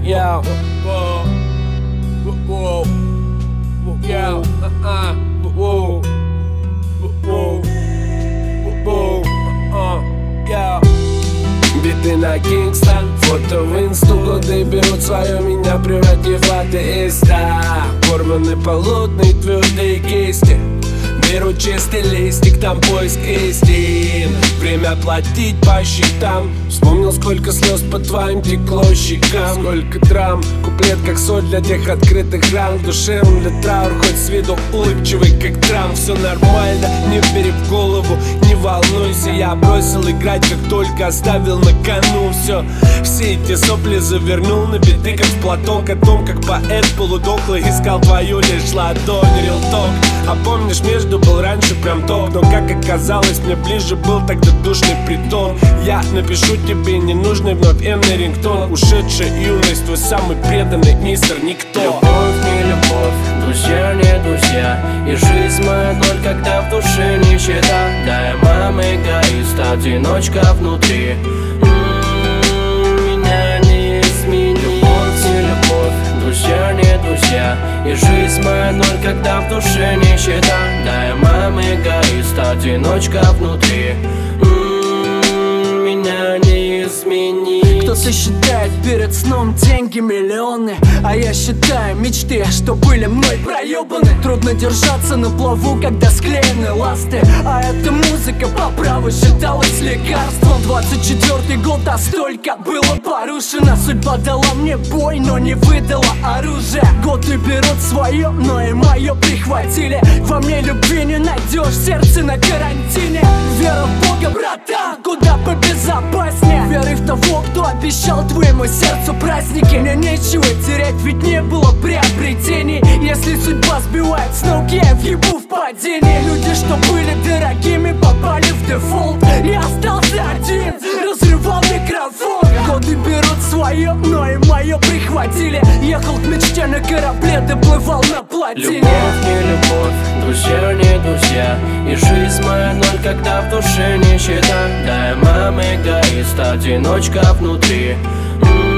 Yeah. Биты на Кингстон, фото в инсту. Годы берут свое, меня превратив в атеиста. Порваны полотна, твердые кисти. Беру чистый листик, там поиск истин. Время платить по счетам. Вспомнил, сколько слез по твоим текло щекам. Сколько драм, куплет как соль для тех открытых ран. Душевный траур, хоть с виду улыбчивый, как трам. Все нормально, не бери в голову, не волнуйся. Я бросил играть, как только оставил на кону все эти сопли завернул на биты, как в платок. О том, как поэт полудохлый искал твою лишь ладонь. Real talk. А помнишь, между был раньше прям топ. Но как оказалось, мне ближе был тогда душный притон. Я напишу тебе ненужный вновь энный рингтон. Ушедшая юность, твой самый преданный мистер Никто. Любовь, не любовь, друзья, не друзья. И жизнь моя ноль, когда в душе нищета. Да, я мама эгоист, одиночка внутри. Меня не изменить. Любовь, не любовь, друзья, не друзья. И жизнь моя ноль, когда в душе нищета. Да, я мама эгоист, одиночка внутри. Меня не изменить. Кто-то считает перед сном деньги миллионы, а я считаю мечты, что были мной проебаны. Трудно держаться на плаву, когда склеены ласты. А эта музыка по праву считалась лекарством. 24-й год, а столько было порушено. Судьба дала мне бой, но не выдала оружие. Годы берут свое, но и мое прихватили. Во мне любви не найдешь, сердце на карантине. Вера в Бога, братан, куда побезопаснее. Веры в того, кто обещал твоему сердцу праздники. Мне нечего терять, ведь не было приобретений. Если судьба сбивает с ног, я въебу в падении. Люди, что были дорогими, попали в дефолт. Я остался один, разрывал микрофон. Годы берут свое, но и мое прихватили. Ехал к мечте на корабле, доплывал на плотине. Любовь, не любовь, друзья, не друзья. И жизнь моя ноль, когда в душе нищета. Да, я мама эгоист, одиночка внутри.